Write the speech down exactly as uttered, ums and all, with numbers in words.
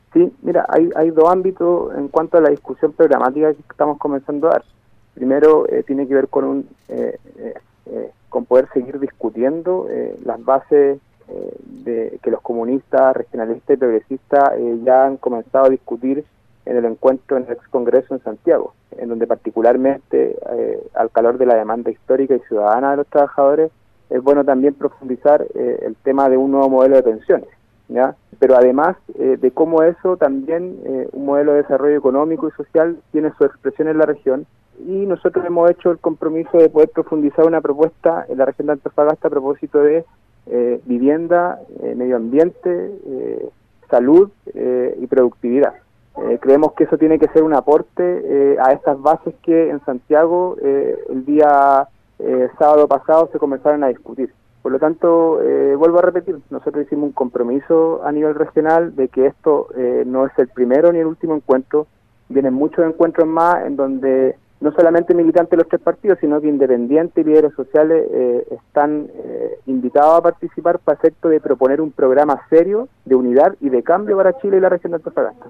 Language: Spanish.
Sí, mira, hay, hay dos ámbitos en cuanto a la discusión programática que estamos comenzando a dar. Primero, eh, tiene que ver con un eh, eh, eh, con poder seguir discutiendo eh, las bases eh, de que los comunistas, regionalistas y progresistas eh, ya han comenzado a discutir en el encuentro en el ex Congreso en Santiago, en donde particularmente eh, al calor de la demanda histórica y ciudadana de los trabajadores es bueno también profundizar eh, el tema de un nuevo modelo de pensiones, ¿ya? Pero además eh, de cómo eso también, eh, un modelo de desarrollo económico y social tiene su expresión en la región, y nosotros hemos hecho el compromiso de poder profundizar una propuesta en la región de Antofagasta a propósito de eh, vivienda, eh, medio ambiente, eh, salud eh, y productividad. Eh, creemos que eso tiene que ser un aporte eh, a estas bases que en Santiago eh, el día eh, sábado pasado se comenzaron a discutir. Por lo tanto, eh, vuelvo a repetir, nosotros hicimos un compromiso a nivel regional de que esto eh, no es el primero ni el último encuentro, vienen muchos encuentros más en donde no solamente militantes de los tres partidos, sino que independientes y líderes sociales eh, están eh, invitados a participar para efecto de proponer un programa serio de unidad y de cambio para Chile y la región de Antofagasta.